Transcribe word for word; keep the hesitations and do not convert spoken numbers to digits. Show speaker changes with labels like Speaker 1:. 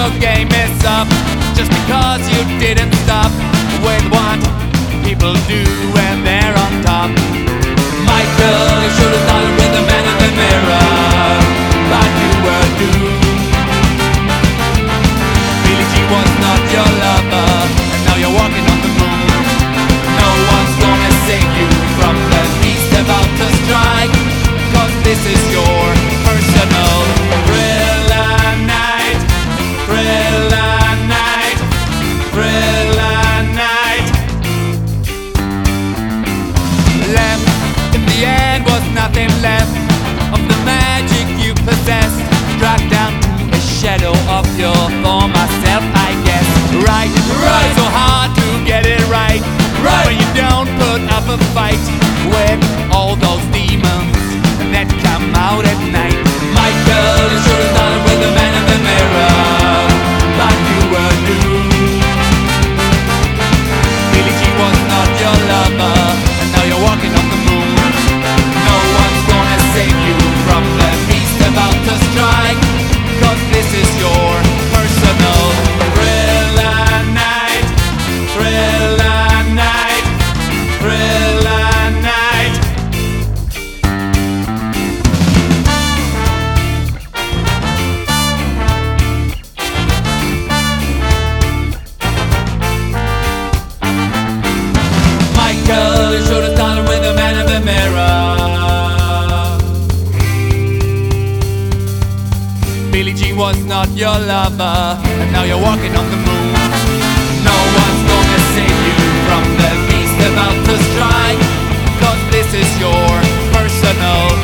Speaker 1: the game is up just because you didn't stop with what people do when they're on top. Michael, you should have started with the man in the mirror, but you were doomed. Billie Jean was not your lover, and now you're walking on the moon. No one's gonna save you from the beast about to strike, 'cause this is your personal Thriller night, Thriller night, Thriller night. Left in the end was nothing left of the magic you possessed. Dragged down to a shadow of your former self, I guess. Right, right, so hard to get it right, right. When you don't put up a fight with all those demons that come out at night. Michael, you should have started with the man in the mirror, but you were doomed. Billie Jean was not your lover, and now you're walking on the moon. No one's gonna save you from the beast about to strike, 'cause this is your personal Thriller night, Thriller night, Thriller night. Michael, you should have started with the man in the mirror. Billie Jean was not your lover, and now you're walking on the moon. No one's gonna save you from the beast about to strike, 'cause this is your personal